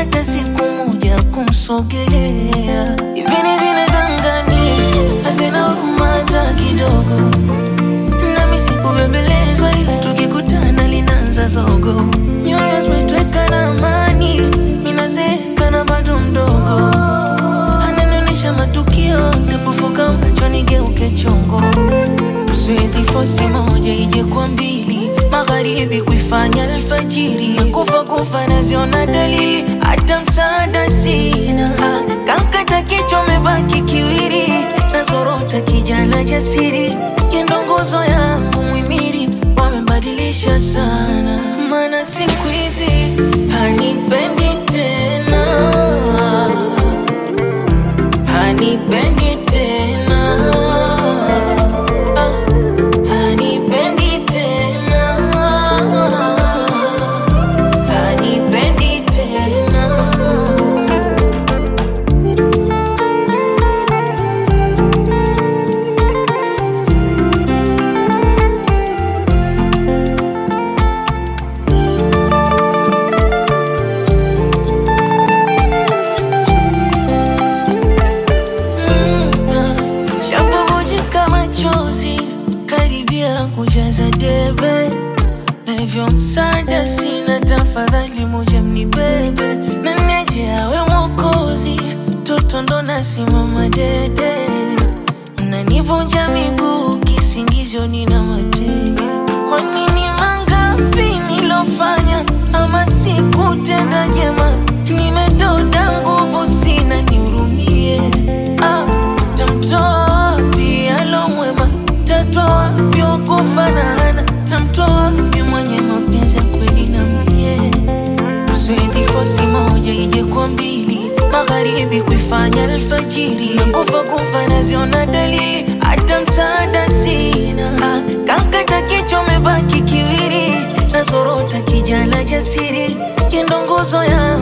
hata siku moja kumsogelea. Hivi ni binadamu gani hazina huruma hata kidogo? Nami sikubembelezwa ila tukikutana linaanza zogo. Nyoyo zimetweka na amani, ninazeeka na bado mdogo. Ananionyesha matukio, nitapofuka macho nigeuke chongo. Siwezi fosi moja ije kwa mbili, magharibi kuifanya alfajiri. Kufa naziona dalili, hata msaada sina. Kankata kichwa mebaki kiwiri, nazorota kijana jasiri. Yendo nguzo yangu mwimiri, wamebadilisha sana. Maana siku hizi hanipendi tena, hanipendi tena, hanipendi tena, hanipendi tena. Machozi karibia kujaza debe, na hivyo msaada sina, tafadhali moja mnibebe. Na neje awe mwokozi, toto ndo nasimama dede. Mnanivunja miguu, kisingizio nina matege. Kwa nini mangapi nilofanya, ama sikutenda jema? Nimedoda nguvu sina, nihurumie. Tamtoa wapi alo mwema, tatoa wapi wakufanana? Tamtoa wapi mwenye mapenzi kweli na mie? Siwezi fosi moja ije kwa mbili, magharibi kuifanya alfajiri. Kufa naziona dalili, hata msaada sina. Kankata kichwa mebaki kiwiri, nazorota kijana jasiri. Yendo nguzo ya